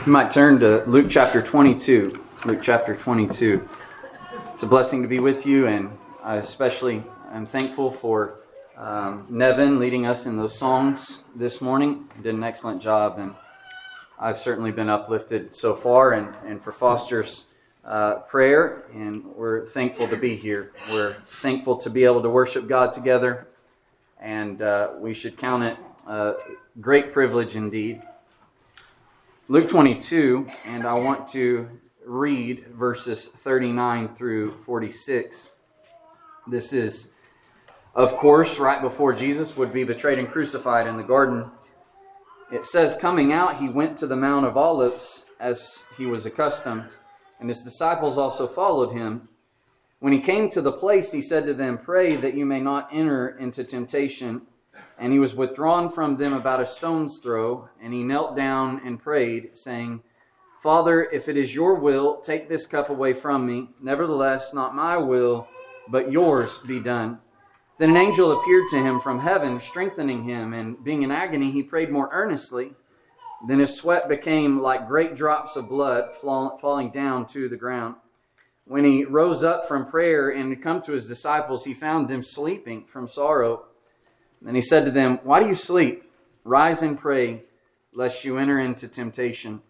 You might turn to Luke chapter 22. Luke chapter 22. It's a blessing to be with you, and I especially am thankful for Nevin leading us in those songs this morning. He did an excellent job, and I've certainly been uplifted so far, and for Foster's prayer, and we're thankful to be here. We're thankful to be able to worship God together, and we should count it a great privilege indeed. Luke 22, and I want to read verses 39 through 46. This is, of course, right before Jesus would be betrayed and crucified in the garden. It says, "Coming out, he went to the Mount of Olives as he was accustomed, and his disciples also followed him. When he came to the place, he said to them, 'Pray that you may not enter into temptation.' And he was withdrawn from them about a stone's throw, and he knelt down and prayed, saying, 'Father, if it is your will, take this cup away from me. Nevertheless, not my will, but yours be done.' Then an angel appeared to him from heaven, strengthening him, and being in agony, he prayed more earnestly. Then his sweat became like great drops of blood falling down to the ground. When he rose up from prayer and had come to his disciples, he found them sleeping from sorrow. Then he said to them, 'Why do you sleep? Rise and pray, lest you enter into temptation.'"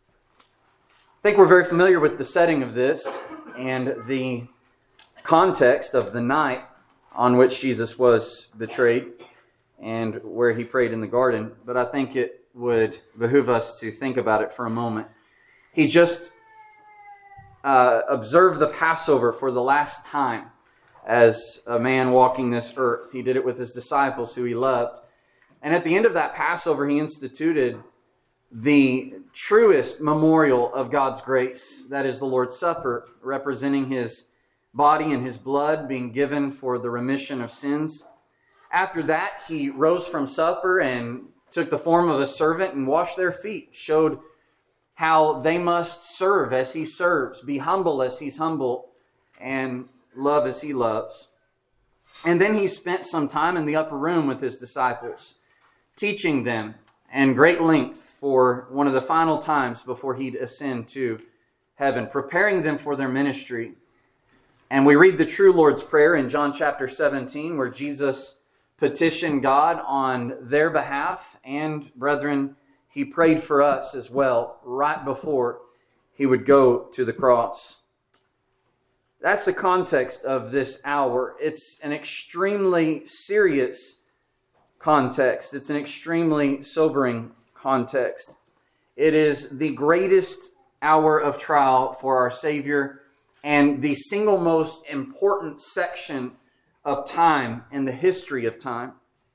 I think we're very familiar with the setting of this and the context of the night on which Jesus was betrayed and where he prayed in the garden. But I think it would behoove us to think about it for a moment. He just observed the Passover for the last time as a man walking this earth. He did it with his disciples who he loved. And at the end of that Passover, he instituted the truest memorial of God's grace. That is the Lord's Supper, representing his body and his blood being given for the remission of sins. After that, he rose from supper and took the form of a servant and washed their feet, showed how they must serve as he serves, be humble as he's humble, and love as he loves. And then he spent some time in the upper room with his disciples, teaching them in great length for one of the final times before he'd ascend to heaven, preparing them for their ministry. And we read the true Lord's Prayer in John chapter 17, where Jesus petitioned God on their behalf. And brethren, he prayed for us as well right before he would go to the cross. That's the context of this hour. It's an extremely serious context. It's an extremely sobering context. It is the greatest hour of trial for our Savior and the single most important section of time in the history of time.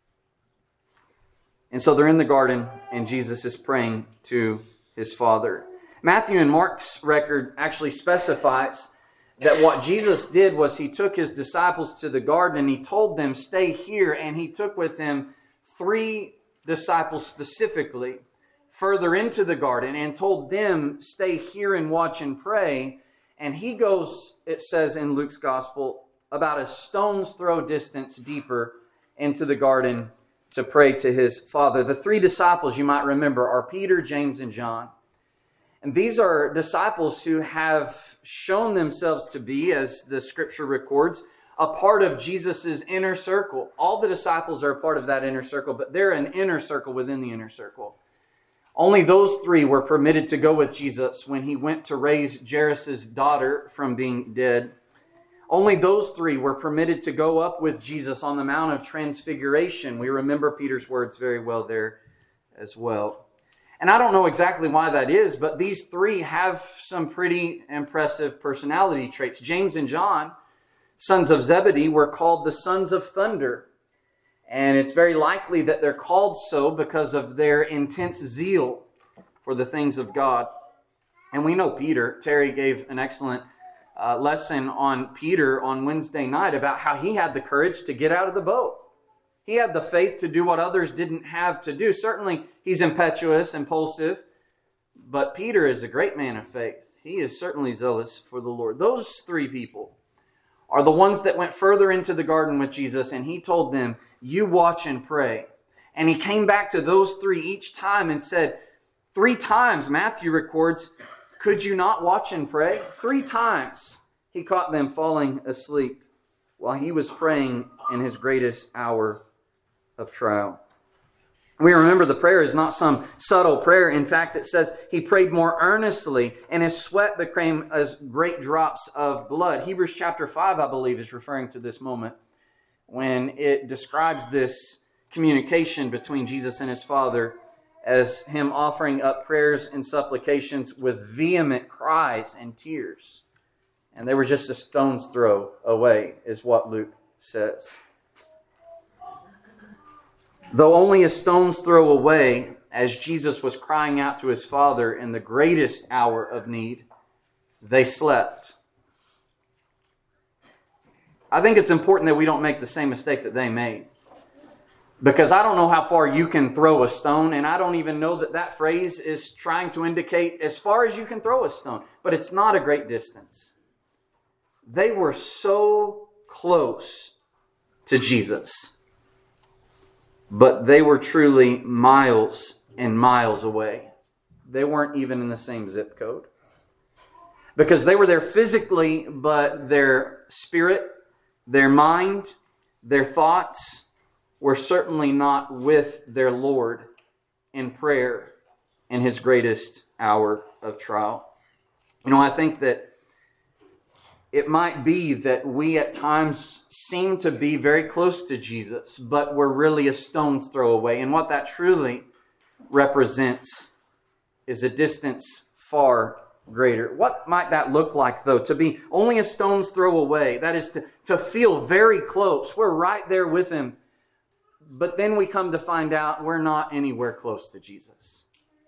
And so they're in the garden, and Jesus is praying to his Father. Matthew and Mark's record actually specifies that what Jesus did was he took his disciples to the garden and he told them, "Stay here." And he took with him 3 disciples specifically further into the garden and told them, "Stay here and watch and pray." And he goes, it says in Luke's gospel, about a stone's throw distance deeper into the garden to pray to his Father. The 3 disciples, you might remember, are Peter, James, and John. And these are disciples who have shown themselves to be, as the scripture records, a part of Jesus' inner circle. All the disciples are a part of that inner circle, but they're an inner circle within the inner circle. Only those 3 were permitted to go with Jesus when he went to raise Jairus' daughter from being dead. Only those 3 were permitted to go up with Jesus on the Mount of Transfiguration. We remember Peter's words very well there as well. And I don't know exactly why that is, but these 3 have some pretty impressive personality traits. James and John, sons of Zebedee, were called the sons of thunder. And it's very likely that they're called so because of their intense zeal for the things of God. And we know Peter. Terry gave an excellent lesson on Peter on Wednesday night about how he had the courage to get out of the boat. He had the faith to do what others didn't have to do. Certainly, he's impetuous, impulsive, but Peter is a great man of faith. He is certainly zealous for the Lord. Those 3 people are the ones that went further into the garden with Jesus, and he told them, "You watch and pray." And he came back to those 3 each time and said, 3 times, Matthew records, could you not watch and pray? 3 times he caught them falling asleep while he was praying in his greatest hour of trial. We remember the prayer is not some subtle prayer. In fact, it says he prayed more earnestly and his sweat became as great drops of blood. Hebrews chapter 5, I believe, is referring to this moment when it describes this communication between Jesus and his Father as him offering up prayers and supplications with vehement cries and tears. And they were just a stone's throw away, is what Luke says. Though only a stone's throw away, as Jesus was crying out to his Father in the greatest hour of need, they slept. I think it's important that we don't make the same mistake that they made. Because I don't know how far you can throw a stone, and I don't even know that that phrase is trying to indicate as far as you can throw a stone. But it's not a great distance. They were so close to Jesus. But they were truly miles and miles away. They weren't even in the same zip code. Because they were there physically, but their spirit, their mind, their thoughts were certainly not with their Lord in prayer in his greatest hour of trial. I think that it might be that we at times seem to be very close to Jesus, but we're really a stone's throw away. And what that truly represents is a distance far greater. What might that look like, though? To be only a stone's throw away. That is to feel very close. We're right there with him. But then we come to find out we're not anywhere close to Jesus.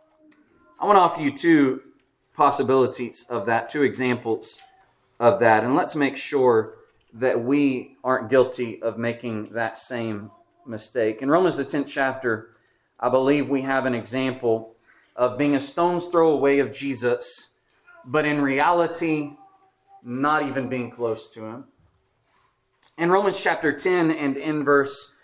I want to offer you 2 possibilities of that, 2 examples of that. And let's make sure that we aren't guilty of making that same mistake. In Romans the 10th chapter, I believe we have an example of being a stone's throw away of Jesus, but in reality, not even being close to him. In Romans chapter 10 and in verse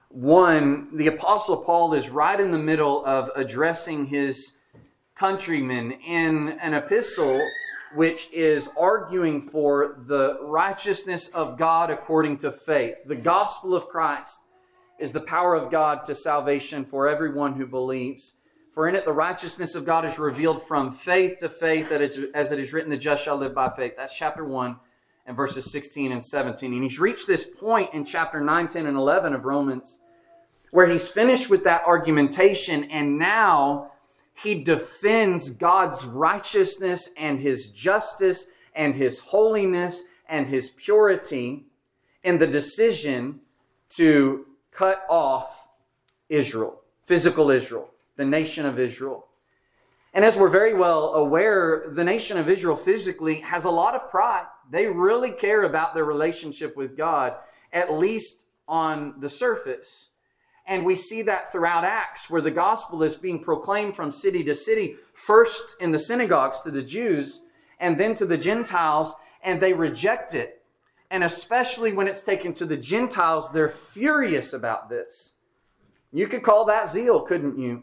1, the Apostle Paul is right in the middle of addressing his countrymen in an epistle which is arguing for the righteousness of God according to faith. The gospel of Christ is the power of God to salvation for everyone who believes. For in it the righteousness of God is revealed from faith to faith, as it is written, the just shall live by faith. That's chapter 1 and verses 16 and 17. And he's reached this point in chapter 9, 10, and 11 of Romans where he's finished with that argumentation, and now he defends God's righteousness and his justice and his holiness and his purity in the decision to cut off Israel, physical Israel, the nation of Israel. And as we're very well aware, the nation of Israel physically has a lot of pride. They really care about their relationship with God, at least on the surface. And we see that throughout Acts, where the gospel is being proclaimed from city to city, first in the synagogues to the Jews, and then to the Gentiles, and they reject it. And especially when it's taken to the Gentiles, they're furious about this. You could call that zeal, couldn't you?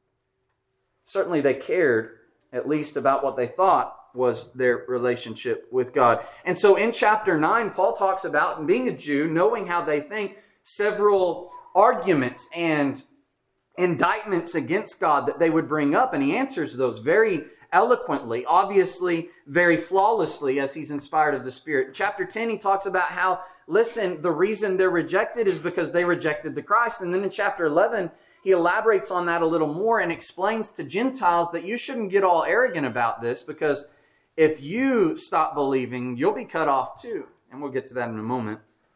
Certainly they cared, at least about what they thought was their relationship with God. And so in chapter 9, Paul talks about being a Jew, knowing how they think, several arguments and indictments against God that they would bring up. And he answers those very eloquently, obviously very flawlessly, as he's inspired of the Spirit. In chapter 10, he talks about how, listen, the reason they're rejected is because they rejected the Christ. And then in chapter 11, he elaborates on that a little more and explains to Gentiles that you shouldn't get all arrogant about this, because if you stop believing, you'll be cut off too. And we'll get to that in a moment.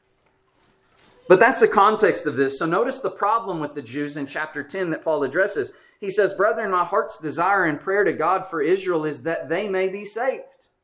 But that's the context of this. So notice the problem with the Jews in chapter 10 that Paul addresses. He says, "Brethren, my heart's desire and prayer to God for Israel is that they may be saved.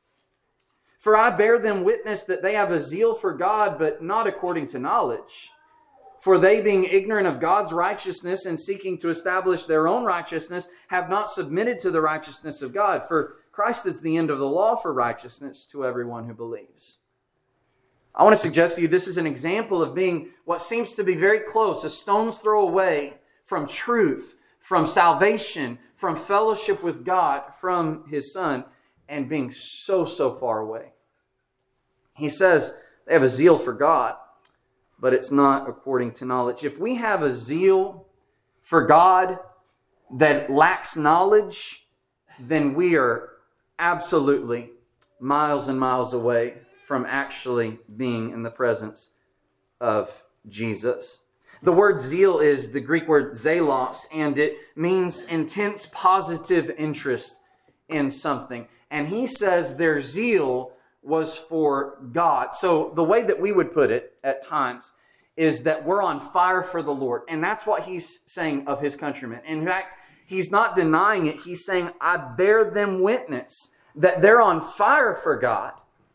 For I bear them witness that they have a zeal for God, but not according to knowledge. For they, being ignorant of God's righteousness and seeking to establish their own righteousness, have not submitted to the righteousness of God. For Christ is the end of the law for righteousness to everyone who believes." I want to suggest to you this is an example of being what seems to be very close, a stone's throw away from truth, from salvation, from fellowship with God, from His Son, and being so far away. He says they have a zeal for God, but it's not according to knowledge. If we have a zeal for God that lacks knowledge, then we are absolutely miles and miles away from actually being in the presence of Jesus. The word zeal is the Greek word zelos, and it means intense positive interest in something. And he says their zeal was for God. So the way that we would put it at times is that we're on fire for the Lord. And that's what he's saying of his countrymen. In fact, he's not denying it. He's saying, I bear them witness that they're on fire for God.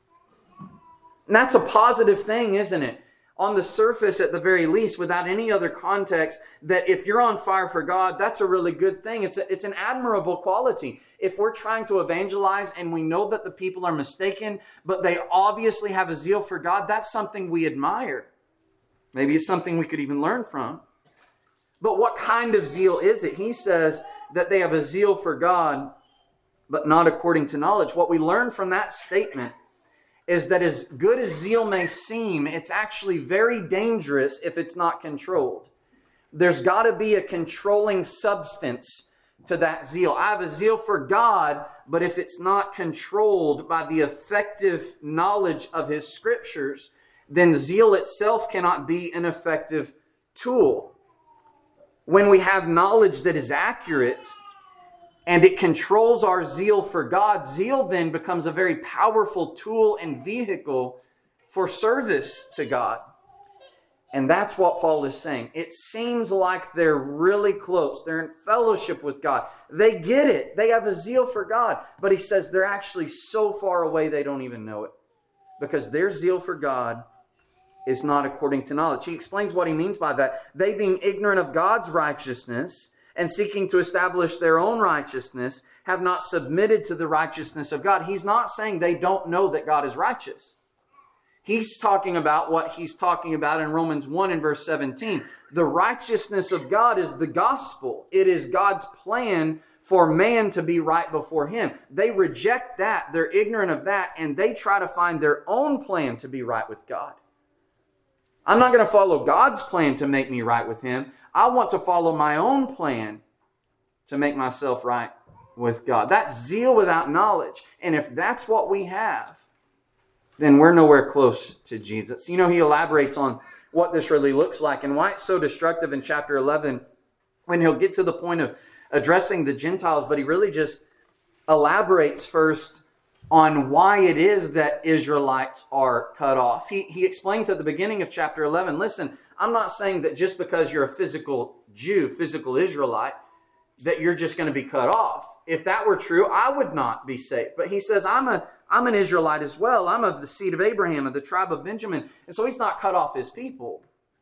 And that's a positive thing, isn't it? On the surface, at the very least, without any other context, that if you're on fire for God, that's a really good thing. It's an admirable quality. If we're trying to evangelize and we know that the people are mistaken, but they obviously have a zeal for God, that's something we admire. Maybe it's something we could even learn from. But what kind of zeal is it? He says that they have a zeal for God, but not according to knowledge. What we learn from that statement is that as good as zeal may seem, it's actually very dangerous if it's not controlled. There's got to be a controlling substance to that zeal. I have a zeal for God, but if it's not controlled by the effective knowledge of His Scriptures, then zeal itself cannot be an effective tool. When we have knowledge that is accurate, and it controls our zeal for God, zeal then becomes a very powerful tool and vehicle for service to God. And that's what Paul is saying. It seems like they're really close. They're in fellowship with God. They get it. They have a zeal for God. But he says they're actually so far away they don't even know it. Because their zeal for God is not according to knowledge. He explains what he means by that. They being ignorant of God's righteousness and seeking to establish their own righteousness, have not submitted to the righteousness of God. He's not saying they don't know that God is righteous. He's talking about what he's talking about in Romans 1 and verse 17. The righteousness of God is the gospel. It is God's plan for man to be right before Him. They reject that. They're ignorant of that, and they try to find their own plan to be right with God. I'm not going to follow God's plan to make me right with Him. I want to follow my own plan to make myself right with God. That's zeal without knowledge. And if that's what we have, then we're nowhere close to Jesus. You know, he elaborates on what this really looks like and why it's so destructive in chapter 11 when he'll get to the point of addressing the Gentiles, but he really just elaborates first on why it is that Israelites are cut off. He explains at the beginning of chapter 11, listen, I'm not saying that just because you're a physical Jew, physical Israelite, that you're just going to be cut off. If that were true, I would not be saved. But he says, I'm an Israelite as well. I'm of the seed of Abraham, of the tribe of Benjamin. And so he's not cut off his people.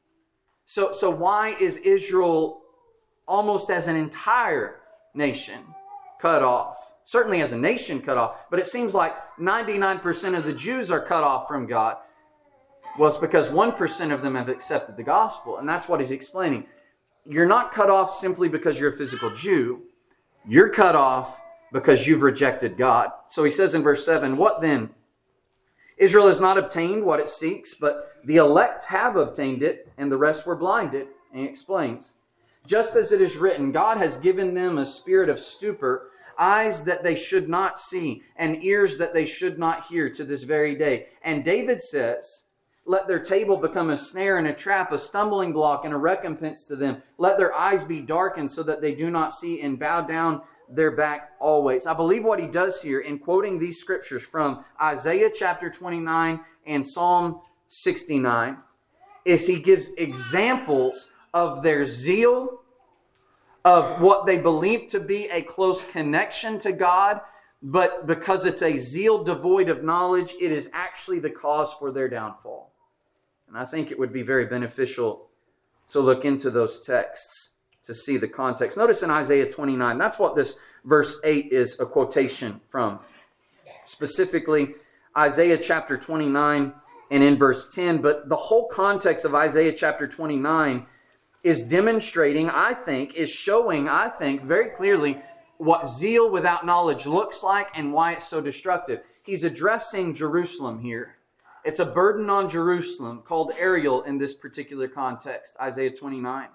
So why is Israel almost as an entire nation cut off? Certainly as a nation cut off. But it seems like 99% of the Jews are cut off from God. Well, it's because 1% of them have accepted the gospel. And that's what he's explaining. You're not cut off simply because you're a physical Jew. You're cut off because you've rejected God. So he says in verse 7, what then? Israel has not obtained what it seeks, but the elect have obtained it, and the rest were blinded. And he explains, just as it is written, God has given them a spirit of stupor, eyes that they should not see, and ears that they should not hear to this very day. And David says, let their table become a snare and a trap, a stumbling block and a recompense to them. Let their eyes be darkened so that they do not see, and bow down their back always. I believe what he does here in quoting these scriptures from Isaiah chapter 29 and Psalm 69 is he gives examples of their zeal, of what they believe to be a close connection to God, but because it's a zeal devoid of knowledge, it is actually the cause for their downfall. And I think it would be very beneficial to look into those texts to see the context. Notice in Isaiah 29, that's what this verse 8 is a quotation from. Specifically, Isaiah chapter 29 and in verse 10. But the whole context of Isaiah chapter 29 is demonstrating, is showing, very clearly what zeal without knowledge looks like and why it's so destructive. He's addressing Jerusalem here. It's a burden on Jerusalem called Ariel in this particular context, Isaiah 29.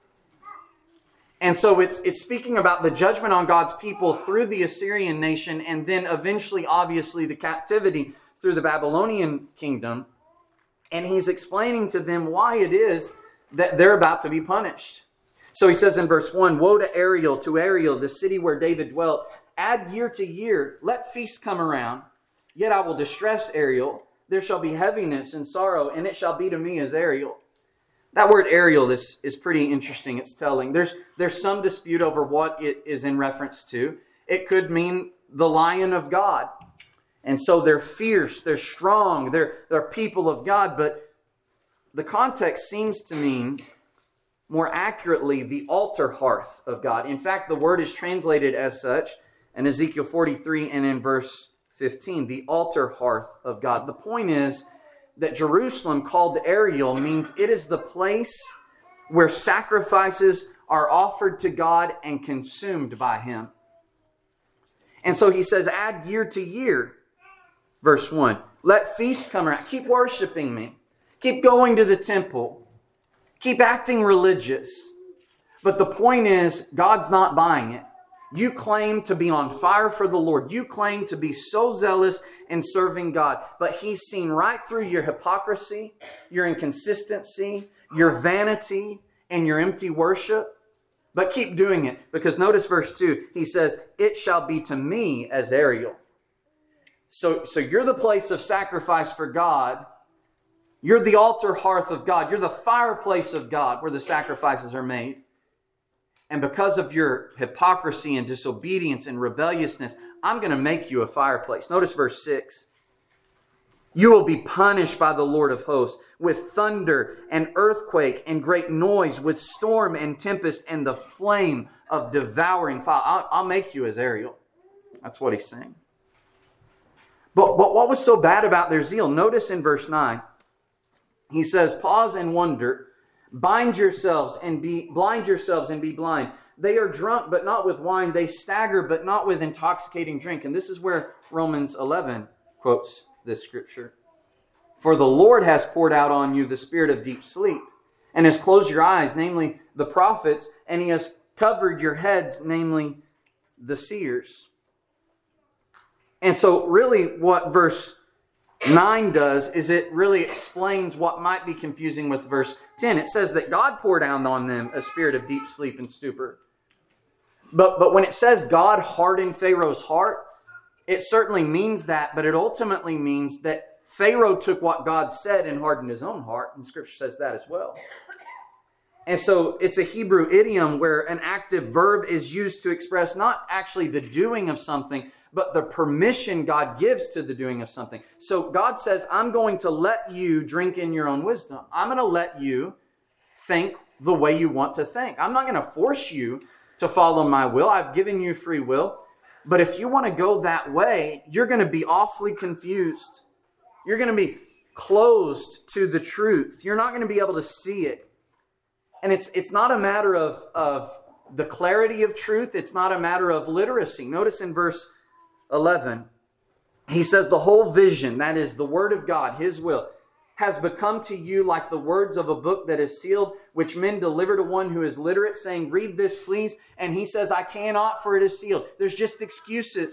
And so it's speaking about the judgment on God's people through the Assyrian nation and then eventually, obviously, the captivity through the Babylonian kingdom. And he's explaining to them why it is that they're about to be punished. So he says in verse 1, "Woe to Ariel, the city where David dwelt. Add year to year, let feasts come around. Yet I will distress Ariel. There shall be heaviness and sorrow, and it shall be to me as Ariel." That word Ariel is pretty interesting. It's telling. There's some dispute over what it is in reference to. It could mean the lion of God. And so they're fierce, they're strong, they're people of God. But the context seems to mean, more accurately, the altar hearth of God. In fact, the word is translated as such in Ezekiel 43 and in verse 15, the altar hearth of God. The point is that Jerusalem, called Ariel, means it is the place where sacrifices are offered to God and consumed by Him. And so he says, add year to year. Verse 1, let feasts come around. Keep worshiping me. Keep going to the temple. Keep acting religious. But the point is, God's not buying it. You claim to be on fire for the Lord. You claim to be so zealous in serving God. But He's seen right through your hypocrisy, your inconsistency, your vanity, and your empty worship. But keep doing it. Because notice verse 2, he says, it shall be to me as Ariel. So you're the place of sacrifice for God. You're the altar hearth of God. You're the fireplace of God where the sacrifices are made. And because of your hypocrisy and disobedience and rebelliousness, I'm going to make you a fireplace. Notice verse 6. You will be punished by the Lord of hosts with thunder and earthquake and great noise, with storm and tempest and the flame of devouring fire. I'll make you as Ariel. That's what he's saying. But what was so bad about their zeal? Notice in verse 9, he says, pause and wonder. Blind yourselves and be blind. They are drunk, but not with wine. They stagger, but not with intoxicating drink. And this is where Romans 11 quotes this scripture. For the Lord has poured out on you the spirit of deep sleep, and has closed your eyes, namely the prophets, and He has covered your heads, namely the seers. And so really what verse 9 does is it really explains what might be confusing with verse 10. It says that God poured down on them a spirit of deep sleep and stupor. But when it says God hardened Pharaoh's heart, it certainly means that, but it ultimately means that Pharaoh took what God said and hardened his own heart, and Scripture says that as well. And so it's a Hebrew idiom where an active verb is used to express not actually the doing of something, but the permission God gives to the doing of something. So God says, I'm going to let you drink in your own wisdom. I'm going to let you think the way you want to think. I'm not going to force you to follow my will. I've given you free will. But if you want to go that way, you're going to be awfully confused. You're going to be closed to the truth. You're not going to be able to see it. And it's not a matter of the clarity of truth. It's not a matter of literacy. Notice in verse 11, he says the whole vision, that is the word of God, His will, has become to you like the words of a book that is sealed, which men deliver to one who is literate, saying, read this, please. And he says, I cannot, for it is sealed. There's just excuses.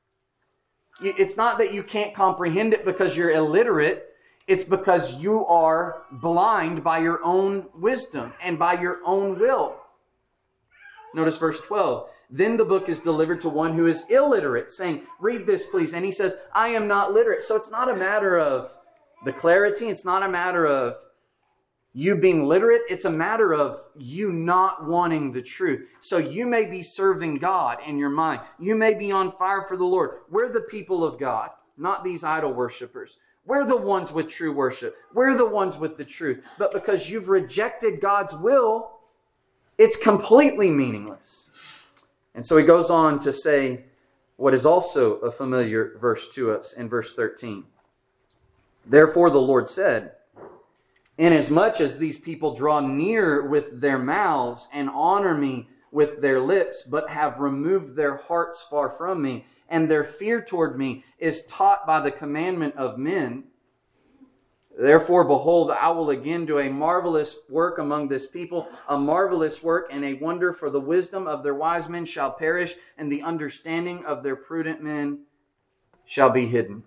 It's not that you can't comprehend it because you're illiterate. It's because you are blind by your own wisdom and by your own will. Notice verse 12. Then the book is delivered to one who is illiterate, saying, read this, please. And he says, I am not literate. So it's not a matter of the clarity. It's not a matter of you being literate. It's a matter of you not wanting the truth. So you may be serving God in your mind. You may be on fire for the Lord. We're the people of God, not these idol worshipers. We're the ones with true worship. We're the ones with the truth. But because you've rejected God's will, it's completely meaningless. And so he goes on to say what is also a familiar verse to us in verse 13. Therefore the Lord said, Inasmuch as these people draw near with their mouths and honor me with their lips, but have removed their hearts far from me, and their fear toward me is taught by the commandment of men. Therefore, behold, I will again do a marvelous work among this people, a marvelous work and a wonder, for the wisdom of their wise men shall perish, and the understanding of their prudent men shall be hidden.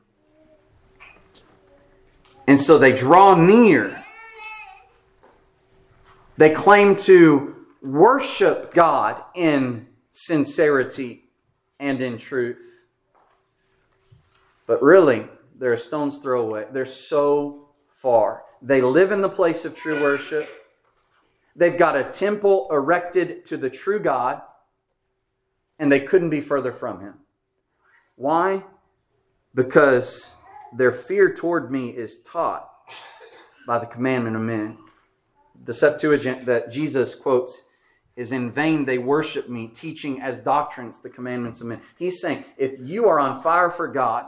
And so they draw near. They claim to worship God in sincerity and in truth. But really, they're a stone's throw away. They're so far. They live in the place of true worship. They've got a temple erected to the true God, and they couldn't be further from Him. Why? Because their fear toward me is taught by the commandment of men. The Septuagint that Jesus quotes is, in vain they worship me, teaching as doctrines the commandments of men. He's saying, if you are on fire for God,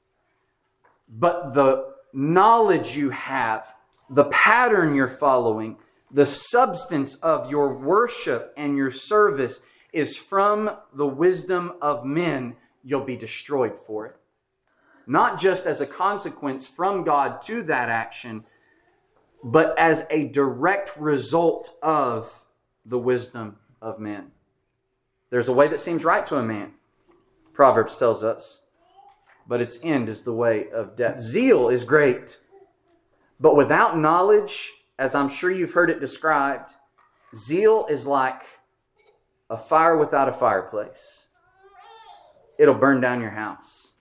but the knowledge you have, the pattern you're following, the substance of your worship and your service is from the wisdom of men, you'll be destroyed for it. Not just as a consequence from God to that action, but as a direct result of the wisdom of men. There's a way that seems right to a man, Proverbs tells us, but its end is the way of death. Zeal is great, but without knowledge, as I'm sure you've heard it described, zeal is like a fire without a fireplace. It'll burn down your house.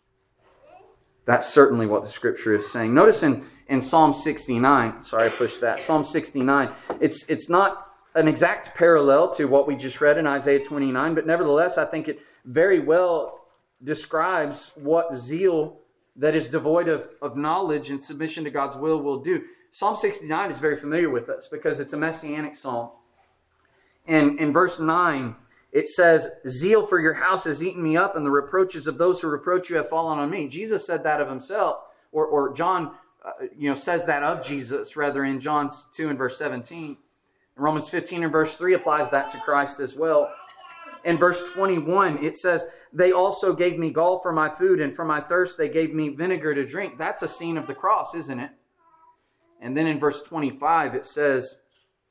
That's certainly what the Scripture is saying. Notice in Psalm 69, sorry I pushed that, Psalm 69, it's not an exact parallel to what we just read in Isaiah 29, but nevertheless I think it very well describes what zeal that is devoid of knowledge and submission to God's will do. Psalm 69 is very familiar with us because it's a messianic psalm. And in verse 9, it says, zeal for your house has eaten me up, and the reproaches of those who reproach you have fallen on me. Jesus said that of himself, or John says that of Jesus, rather, in John 2 and verse 17. And Romans 15 and verse 3 applies that to Christ as well. In verse 21, it says, they also gave me gall for my food, and for my thirst they gave me vinegar to drink. That's a scene of the cross, isn't it? And then in verse 25, it says,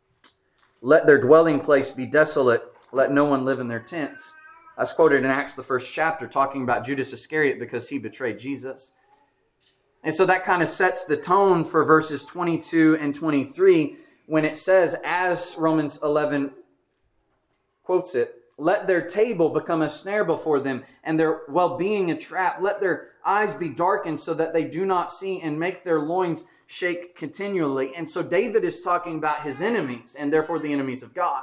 let their dwelling place be desolate. Let no one live in their tents. That's quoted in Acts, the first chapter, talking about Judas Iscariot because he betrayed Jesus. And so that kind of sets the tone for verses 22 and 23 when it says, as Romans 11 quotes it, let their table become a snare before them and their well-being a trap. Let their eyes be darkened so that they do not see, and make their loins shake continually. And so David is talking about his enemies, and therefore the enemies of God,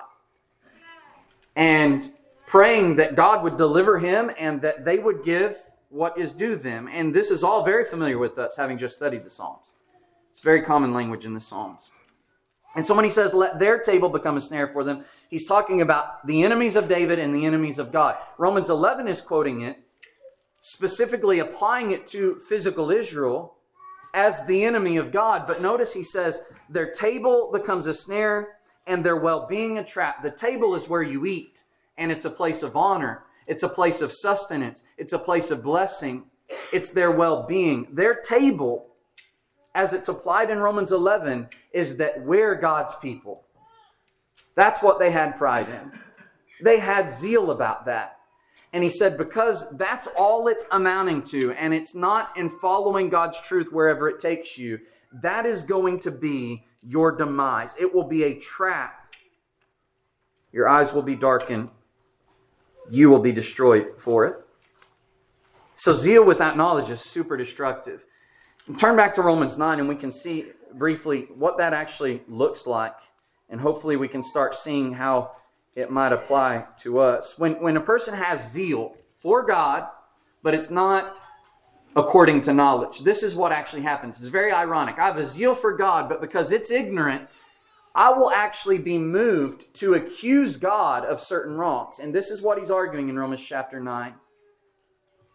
and praying that God would deliver him and that they would give what is due them. And this is all very familiar with us, having just studied the Psalms. It's very common language in the Psalms. And so when he says, let their table become a snare for them, he's talking about the enemies of David and the enemies of God. Romans 11 is quoting it, specifically applying it to physical Israel as the enemy of God. But notice he says, their table becomes a snare and their well-being a trap. The table is where you eat, and it's a place of honor. It's a place of sustenance. It's a place of blessing. It's their well-being. Their table, as it's applied in Romans 11, is that we're God's people. That's what they had pride in. They had zeal about that. And he said, because that's all it's amounting to, and it's not in following God's truth wherever it takes you, that is going to be your demise. It will be a trap. Your eyes will be darkened. You will be destroyed for it. So zeal without knowledge is super destructive. Turn back to Romans 9 and we can see briefly what that actually looks like. And hopefully we can start seeing how it might apply to us. When a person has zeal for God, but it's not according to knowledge, this is what actually happens. It's very ironic. I have a zeal for God, but because it's ignorant, I will actually be moved to accuse God of certain wrongs. And this is what he's arguing in Romans chapter 9.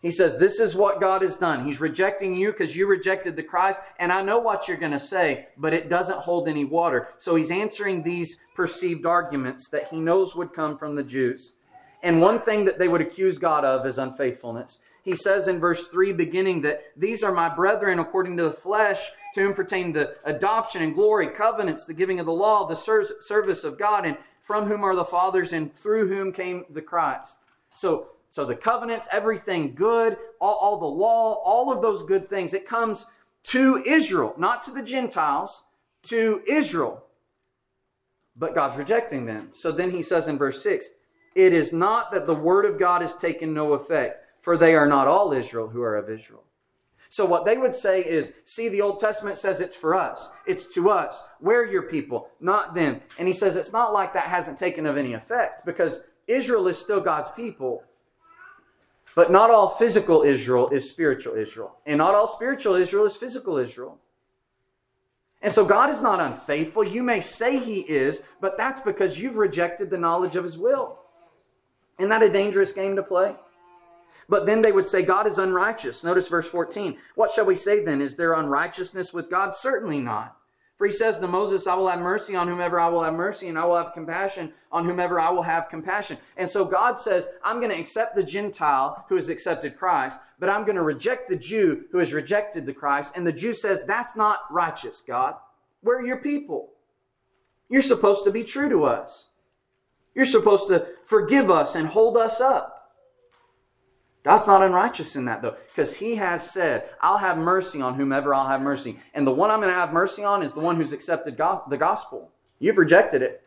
He says, this is what God has done. He's rejecting you because you rejected the Christ. And I know what you're going to say, but it doesn't hold any water. So he's answering these perceived arguments that he knows would come from the Jews. And one thing that they would accuse God of is unfaithfulness. He says in verse 3 beginning that these are my brethren according to the flesh, to whom pertain the adoption and glory, covenants, the giving of the law, the service of God, and from whom are the fathers, and through whom came the Christ. So the covenants, everything good, all the law, all of those good things, it comes to Israel, not to the Gentiles, to Israel. But God's rejecting them. So then he says in verse 6, it is not that the word of God has taken no effect, for they are not all Israel who are of Israel. So what they would say is, see, the Old Testament says it's for us. It's to us. We're your people, not them. And he says it's not like that hasn't taken of any effect, because Israel is still God's people. But not all physical Israel is spiritual Israel. And not all spiritual Israel is physical Israel. And so God is not unfaithful. You may say he is, but that's because you've rejected the knowledge of his will. Isn't that a dangerous game to play? But then they would say God is unrighteous. Notice verse 14. What shall we say then? Is there unrighteousness with God? Certainly not. For he says to Moses, I will have mercy on whomever I will have mercy, and I will have compassion on whomever I will have compassion. And so God says, I'm going to accept the Gentile who has accepted Christ, but I'm going to reject the Jew who has rejected the Christ. And the Jew says, that's not righteous, God. We're your people. You're supposed to be true to us. You're supposed to forgive us and hold us up. God's not unrighteous in that, though, because he has said, I'll have mercy on whomever I'll have mercy. And the one I'm going to have mercy on is the one who's accepted the gospel. You've rejected it.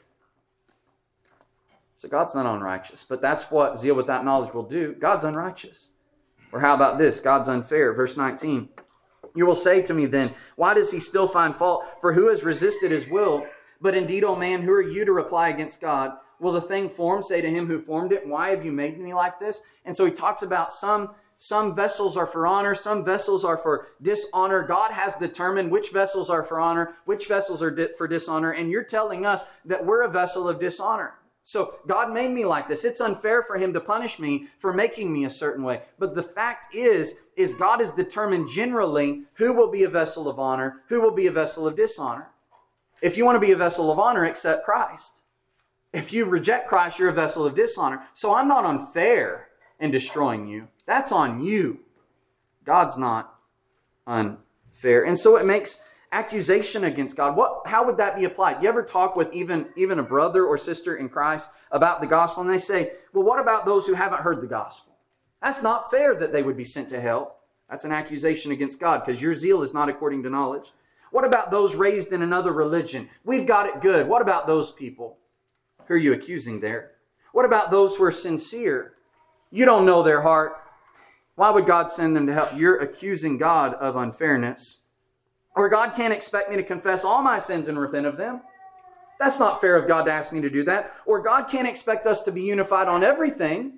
So God's not unrighteous, but that's what zeal without knowledge will do. God's unrighteous. Or how about this? God's unfair. Verse 19. You will say to me then, why does he still find fault? For who has resisted his will? But indeed, O man, who are you to reply against God? Will the thing formed say to him who formed it, why have you made me like this? And so he talks about some vessels are for honor, some vessels are for dishonor. God has determined which vessels are for honor, which vessels are for dishonor. And you're telling us that we're a vessel of dishonor. So God made me like this. It's unfair for him to punish me for making me a certain way. But the fact is God has determined generally who will be a vessel of honor, who will be a vessel of dishonor. If you want to be a vessel of honor, accept Christ. If you reject Christ, you're a vessel of dishonor. So I'm not unfair in destroying you. That's on you. God's not unfair. And so it makes accusation against God. How would that be applied? You ever talk with even a brother or sister in Christ about the gospel, and they say, well, what about those who haven't heard the gospel? That's not fair that they would be sent to hell. That's an accusation against God because your zeal is not according to knowledge. What about those raised in another religion? We've got it good. What about those people? Who are you accusing there? What about those who are sincere? You don't know their heart. Why would God send them to hell? You're accusing God of unfairness. Or God can't expect me to confess all my sins and repent of them. That's not fair of God to ask me to do that. Or God can't expect us to be unified on everything.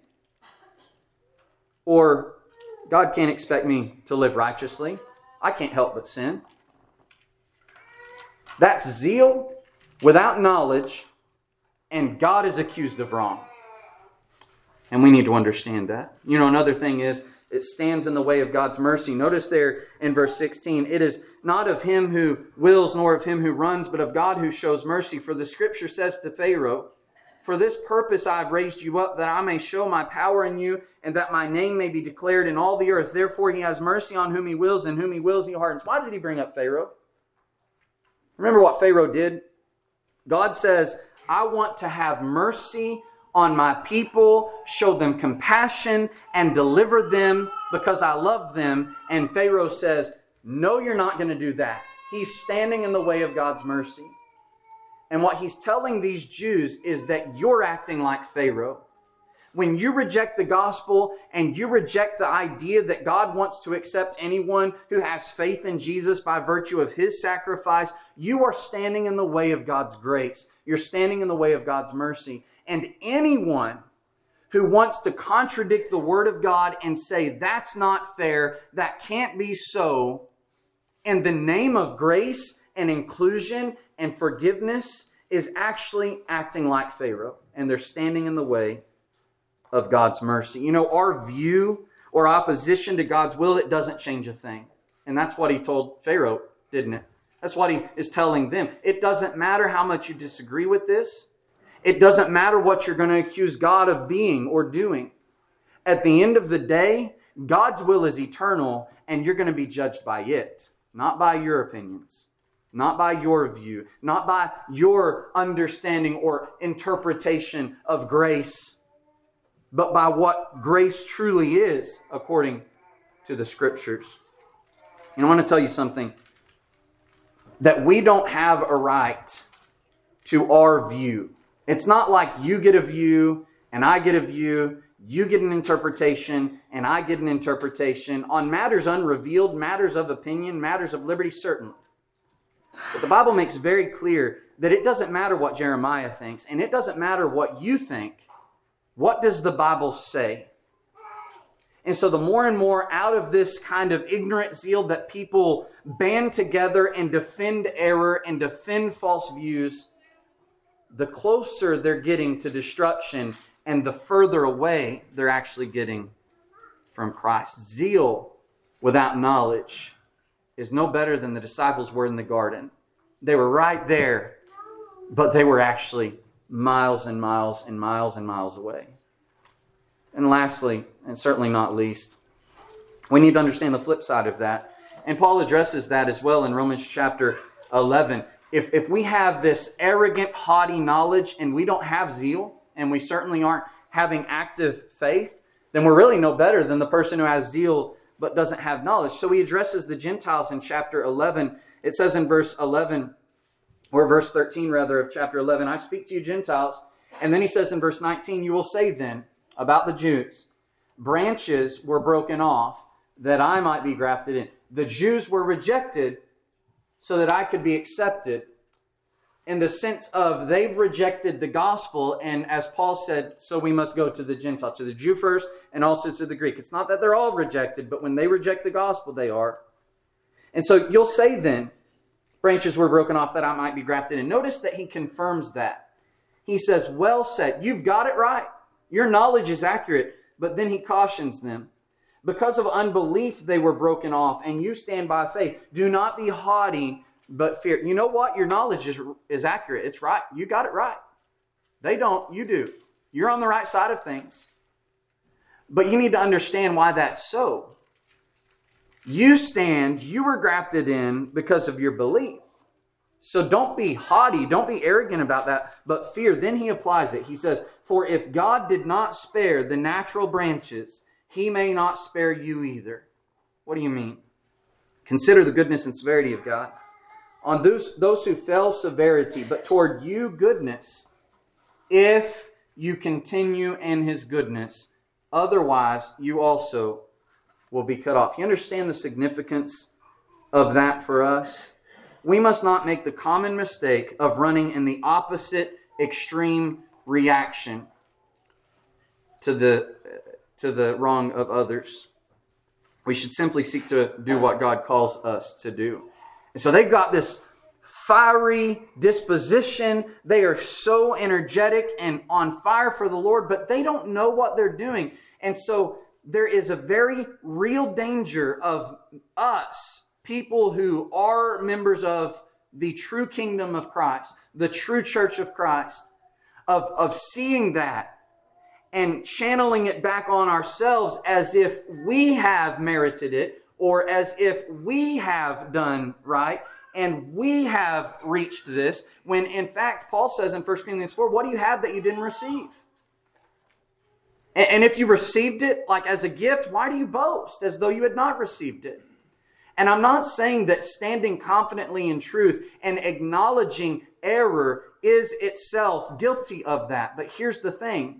Or God can't expect me to live righteously. I can't help but sin. That's zeal without knowledge. And God is accused of wrong. And we need to understand that. You know, another thing is, it stands in the way of God's mercy. Notice there in verse 16, it is not of him who wills nor of him who runs, but of God who shows mercy. For the scripture says to Pharaoh, for this purpose I have raised you up, that I may show my power in you, and that my name may be declared in all the earth. Therefore he has mercy on whom he wills, and whom he wills he hardens. Why did he bring up Pharaoh? Remember what Pharaoh did? God says, I want to have mercy on my people, show them compassion, and deliver them because I love them. And Pharaoh says, no, you're not going to do that. He's standing in the way of God's mercy. And what he's telling these Jews is that you're acting like Pharaoh. When you reject the gospel and you reject the idea that God wants to accept anyone who has faith in Jesus by virtue of his sacrifice, you are standing in the way of God's grace. You're standing in the way of God's mercy. And anyone who wants to contradict the word of God and say that's not fair, that can't be so, in the name of grace and inclusion and forgiveness is actually acting like Pharaoh. And they're standing in the way of God's mercy. You know, our view or opposition to God's will, it doesn't change a thing. And that's what he told Pharaoh, didn't it? That's what he is telling them. It doesn't matter how much you disagree with this. It doesn't matter what you're going to accuse God of being or doing. At the end of the day, God's will is eternal, and you're going to be judged by it, not by your opinions, not by your view, not by your understanding or interpretation of grace, but by what grace truly is according to the Scriptures. And I want to tell you something, that we don't have a right to our view. It's not like you get a view and I get a view, you get an interpretation and I get an interpretation on matters unrevealed, matters of opinion, matters of liberty, certainly. But the Bible makes very clear that it doesn't matter what Jeremiah thinks, and it doesn't matter what you think. What does the Bible say? And so the more and more out of this kind of ignorant zeal that people band together and defend error and defend false views, the closer they're getting to destruction and the further away they're actually getting from Christ. Zeal without knowledge is no better than the disciples were in the garden. They were right there, but they were actually miles and miles and miles and miles away. And lastly, and certainly not least, we need to understand the flip side of that. And Paul addresses that as well in Romans chapter 11. If we have this arrogant, haughty knowledge and we don't have zeal, and we certainly aren't having active faith, then we're really no better than the person who has zeal but doesn't have knowledge. So he addresses the Gentiles in chapter 11. It says in verse 11, or verse 13 rather of chapter 11, I speak to you Gentiles. And then he says in verse 19, you will say then about the Jews, branches were broken off that I might be grafted in. The Jews were rejected so that I could be accepted, in the sense of they've rejected the gospel, and as Paul said, so we must go to the Gentile, to the Jew first and also to the Greek. It's not that they're all rejected, but when they reject the gospel, they are. And so you'll say then, branches were broken off that I might be grafted in. Notice that he confirms that. He says, well said, you've got it right. Your knowledge is accurate. But then he cautions them. Because of unbelief, they were broken off, and you stand by faith. Do not be haughty, but fear. You know what? Your knowledge is accurate. It's right. You got it right. They don't. You do. You're on the right side of things. But you need to understand why that's so. You were grafted in because of your belief. So don't be haughty, don't be arrogant about that, but fear. Then he applies it. He says, for if God did not spare the natural branches, he may not spare you either. What do you mean? Consider the goodness and severity of God. On those who fell, severity, but toward you goodness, if you continue in his goodness. Otherwise, you also will be cut off. You understand the significance of that for us? We must not make the common mistake of running in the opposite extreme reaction to the wrong of others. We should simply seek to do what God calls us to do. And so they've got this fiery disposition. They are so energetic and on fire for the Lord, but they don't know what they're doing. And so there is a very real danger of us, people who are members of the true kingdom of Christ, the true church of Christ, of seeing that and channeling it back on ourselves as if we have merited it, or as if we have done right and we have reached this, when in fact Paul says in 1 Corinthians 4, what do you have that you didn't receive? And if you received it like as a gift, why do you boast as though you had not received it? And I'm not saying that standing confidently in truth and acknowledging error is itself guilty of that. But here's the thing.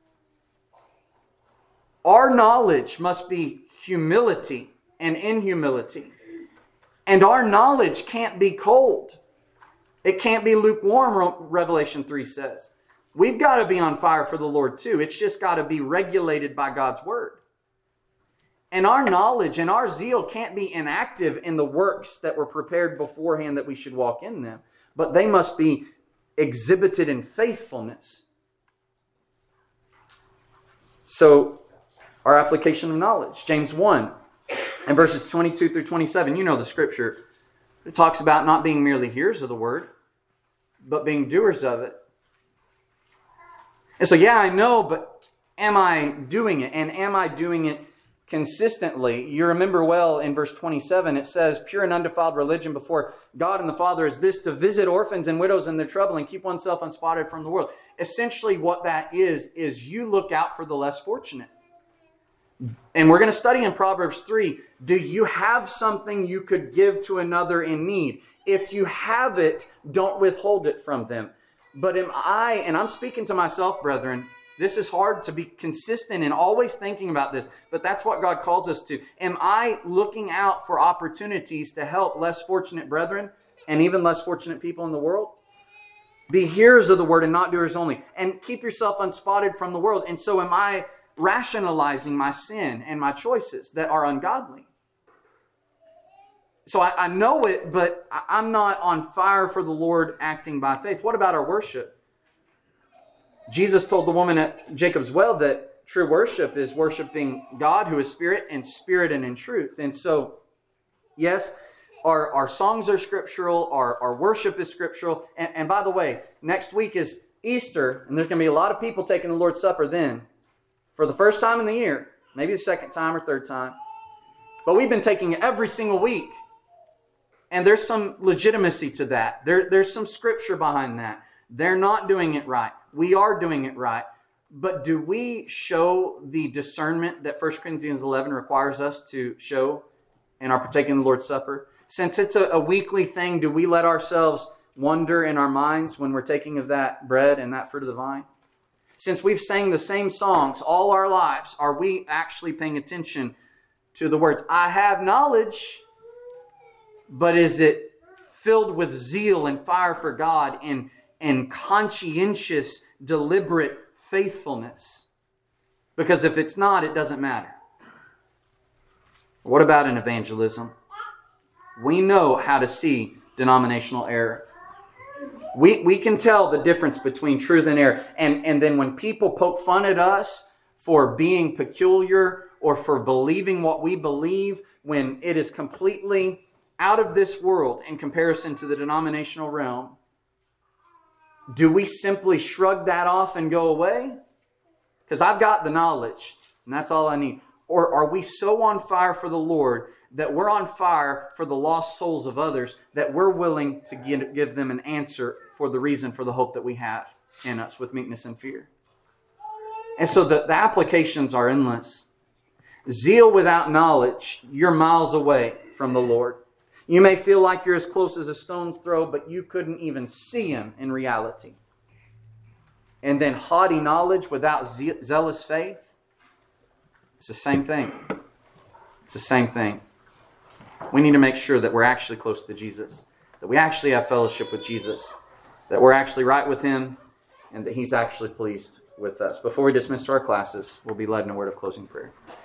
Our knowledge must be humility and in humility. And our knowledge can't be cold. It can't be lukewarm, Revelation 3 says. We've got to be on fire for the Lord too. It's just got to be regulated by God's word. And our knowledge and our zeal can't be inactive in the works that were prepared beforehand that we should walk in them. But they must be exhibited in faithfulness. So our application of knowledge. James 1 and verses 22 through 27. You know the scripture. It talks about not being merely hearers of the word, but being doers of it. And so, yeah, I know, but am I doing it? And am I doing it consistently? You remember well in verse 27, it says, pure and undefiled religion before God and the Father is this, to visit orphans and widows in their trouble and keep oneself unspotted from the world. Essentially what that is you look out for the less fortunate. And we're going to study in Proverbs 3, do you have something you could give to another in need? If you have it, don't withhold it from them. But am I, and I'm speaking to myself, brethren, this is hard to be consistent and always thinking about this, but that's what God calls us to. Am I looking out for opportunities to help less fortunate brethren and even less fortunate people in the world? Be hearers of the word and not doers only. And keep yourself unspotted from the world. And so am I rationalizing my sin and my choices that are ungodly? So I know it, but I'm not on fire for the Lord acting by faith. What about our worship? Jesus told the woman at Jacob's well that true worship is worshiping God who is spirit and in truth. And so, yes, our songs are scriptural, our worship is scriptural. And by the way, next week is Easter, and there's going to be a lot of people taking the Lord's Supper then. For the first time in the year, maybe the second time or third time. But we've been taking it every single week. And there's some legitimacy to that. There's some scripture behind that. They're not doing it right. We are doing it right. But do we show the discernment that 1 Corinthians 11 requires us to show in our partaking of the Lord's Supper? Since it's a weekly thing, do we let ourselves wonder in our minds when we're taking of that bread and that fruit of the vine? Since we've sang the same songs all our lives, are we actually paying attention to the words? I have knowledge, but is it filled with zeal and fire for God and conscientious, deliberate faithfulness? Because if it's not, it doesn't matter. What about in evangelism? We know how to see denominational error. We can tell the difference between truth and error. And then when people poke fun at us for being peculiar or for believing what we believe, when it is completely out of this world in comparison to the denominational realm, do we simply shrug that off and go away? Because I've got the knowledge, and that's all I need. Or are we so on fire for the Lord that we're on fire for the lost souls of others, that we're willing to give them an answer for the reason for the hope that we have in us with meekness and fear? And so the applications are endless. Zeal without knowledge, you're miles away from the Lord. You may feel like you're as close as a stone's throw, but you couldn't even see Him in reality. And then haughty knowledge without zealous faith, it's the same thing. It's the same thing. We need to make sure that we're actually close to Jesus, that we actually have fellowship with Jesus, that we're actually right with Him, and that He's actually pleased with us. Before we dismiss our classes, we'll be led in a word of closing prayer.